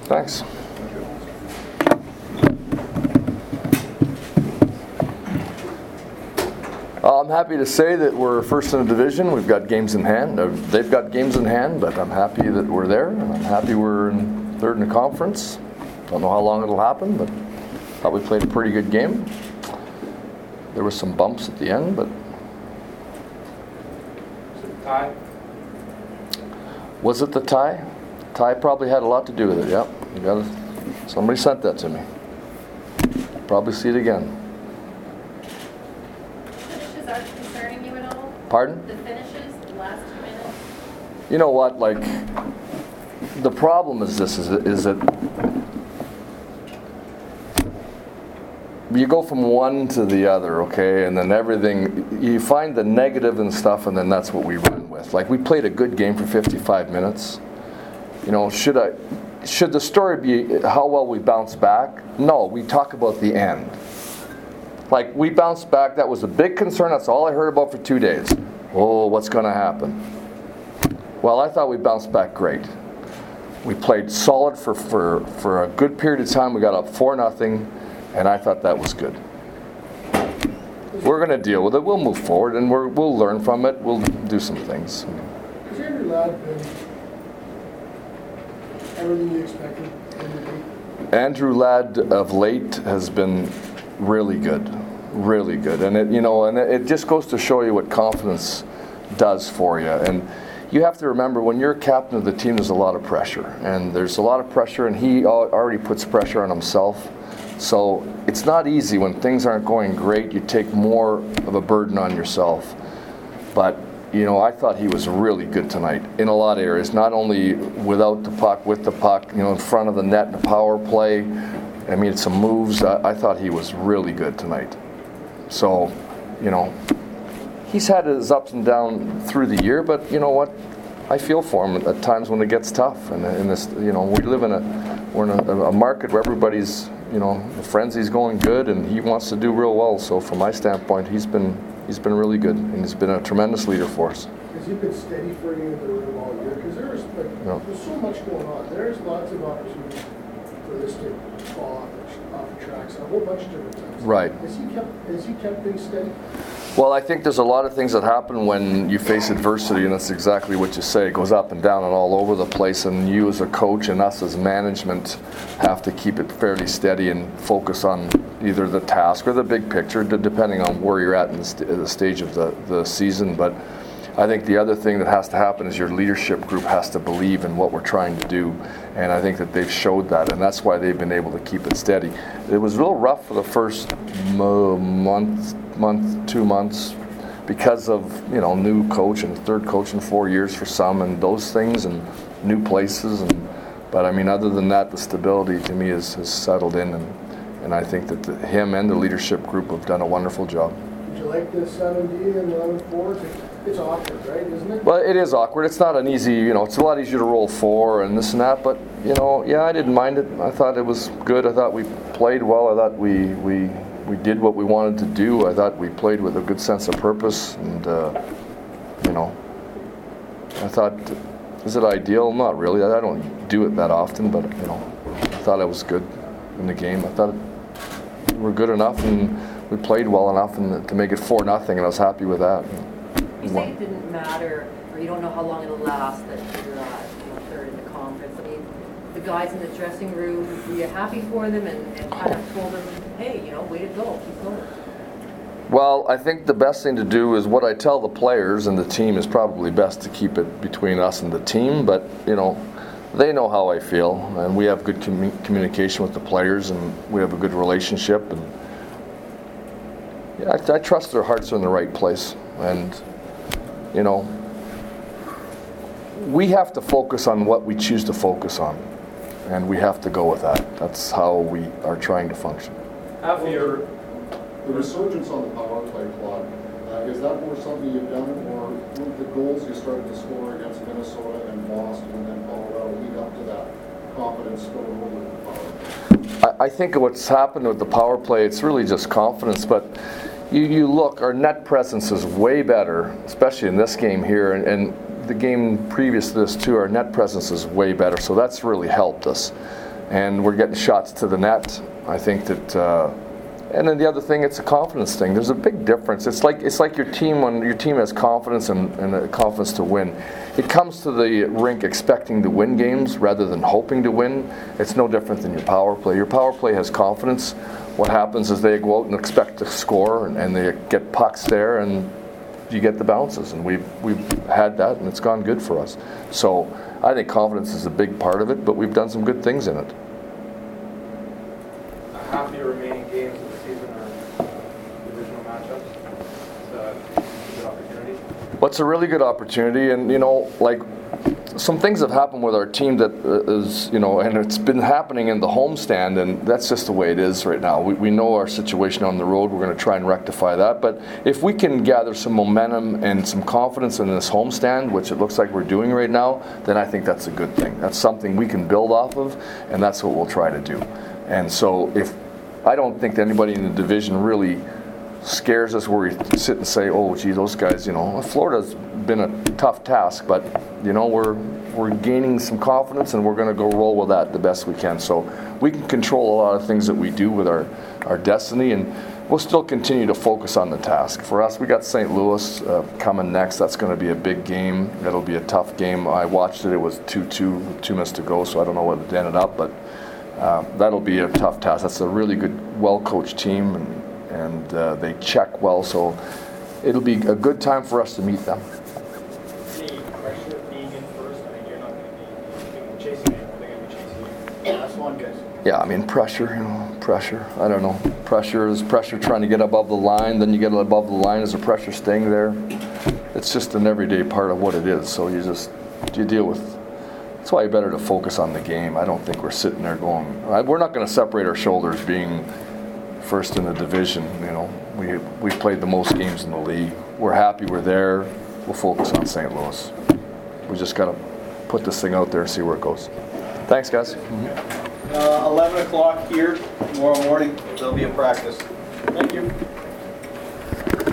Thanks. I'm happy to say that we're first in the division. We've got games in hand. They've got games in hand, but I'm happy that we're there. I'm happy we're in third in the conference. Don't know how long it'll happen, but thought we played a pretty good game. There were some bumps at the end, but... Was it a tie? Was it the tie? Tie probably had a lot to do with it, yeah. Somebody sent that to me. Probably see it again. Finishes aren't concerning you at all? Pardon? The finishes, the last 2 minutes? You know what, like, the problem is this, is that you go from one to the other, okay, and then everything, you find the negative and stuff, and then that's what we run with. Like, we played a good game for 55 minutes. You know, should the story be how well we bounce back? No, we talk about the end. Like, we bounced back, that was a big concern, that's all I heard about for 2 days. Oh, what's going to happen? Well, I thought we bounced back great. We played solid for a good period of time. We got up 4-0, and I thought that was good. We're going to deal with it. We'll move forward, and we'll learn from it. We'll do some things. Has Andrew Ladd been everything you expected? Andrew Ladd of late has been really good, and it just goes to show you what confidence does for you. And you have to remember, when you're captain of the team, there's a lot of pressure, and he already puts pressure on himself. So it's not easy when things aren't going great. You take more of a burden on yourself. But I thought he was really good tonight in a lot of areas. Not only without the puck, with the puck, in front of the net in the power play. I mean, some moves. I thought he was really good tonight. So, he's had his ups and downs through the year, but you know what? I feel for him at times when it gets tough. And in this, we live we're in a market where everybody's, the frenzy's going good, and he wants to do real well. So from my standpoint, he's been really good, and he's been a tremendous leader for us. Has he been steady for you in the room all year? Because there's so much going on. There's lots of opportunities for this to fall off the tracks a whole bunch of different times. Right. Has he kept things steady? Well, I think there's a lot of things that happen when you face adversity, and that's exactly what you say. It goes up and down and all over the place, and you as a coach and us as management have to keep it fairly steady and focus on either the task or the big picture, depending on where you're at in the stage of the season. But I think the other thing that has to happen is your leadership group has to believe in what we're trying to do, and I think that they've showed that, and that's why they've been able to keep it steady. It was real rough for the first month, 2 months, because of new coach and third coach in 4 years for some, and those things, and new places, but I mean, other than that, the stability to me has settled in, and I think that him and the leadership group have done a wonderful job. Did you like the 7D and 11 forwards? It's awkward, right, isn't it? Well, it is awkward. It's not an easy, it's a lot easier to roll 4 and this and that, but I didn't mind it. I thought it was good. I thought we played well. I thought we did what we wanted to do. I thought we played with a good sense of purpose, and I thought, is it ideal? Not really. I don't do it that often, but I thought I was good in the game. I thought we were good enough, and we played well enough, and to make it 4-0, and I was happy with that. You say it didn't matter, or you don't know how long it'll last that you're third in the conference. I mean, the guys in the dressing room, were you happy for them and kind of told them, hey, way to go, keep going? Well, I think the best thing to do is what I tell the players and the team is probably best to keep it between us and the team, but, they know how I feel, and we have good communication with the players, and we have a good relationship, and I trust their hearts are in the right place, and we have to focus on what we choose to focus on, and we have to go with that. That's how we are trying to function. After the resurgence on the power play, Claude, is that more something you've done, or the goals you started to score against Minnesota and Boston and then Colorado lead up to that confidence going over the power play? I think what's happened with the power play, it's really just confidence, but you look, our net presence is way better, especially in this game here, and the game previous to this too, our net presence is way better, so that's really helped us. and we're getting shots to the net. I think that. And then the other thing, it's a confidence thing. There's a big difference. It's like your team, when your team has confidence and a confidence to win. It comes to the rink expecting to win games rather than hoping to win. It's no different than your power play. Your power play has confidence. What happens is they go out and expect to score, and they get pucks there, and you get the bounces. And we've had that, and it's gone good for us. So I think confidence is a big part of it, but we've done some good things in it. Half of your remaining games of the season are divisional matchups. It's a good opportunity. What's a really good opportunity, and like some things have happened with our team that is, and it's been happening in the homestand, and that's just the way it is right now. We know our situation on the road. We're going to try and rectify that. But if we can gather some momentum and some confidence in this homestand, which it looks like we're doing right now, then I think that's a good thing. That's something we can build off of, and that's what we'll try to do. And so I don't think that anybody in the division really scares us where we sit and say, oh, gee, those guys, Florida's been a tough task, but, we're gaining some confidence, and we're going to go roll with that the best we can. So we can control a lot of things that we do with our destiny, and we'll still continue to focus on the task. For us, we got St. Louis coming next. That's going to be a big game. It'll be a tough game. I watched it. It was 2-2, 2 minutes to go, so I don't know what it ended up, but that'll be a tough task. That's a really good, well-coached team, and they check well, so it'll be a good time for us to meet them. Any pressure of being in first? I mean, you're not going to be chasing anyone. They're going to be chasing you. That's one, guys. Yeah, I mean, pressure. I don't know. Pressure is pressure trying to get above the line. Then you get above the line. Is there pressure staying there? It's just an everyday part of what it is. So you deal with. That's why you better to focus on the game. I don't think we're sitting there going. We're not going to separate our shoulders being first in the division. We played the most games in the league. We're happy we're there. We'll focus on St. Louis. We just got to put this thing out there and see where it goes. Thanks, guys. 11 o'clock here tomorrow morning. There'll be a practice. Thank you.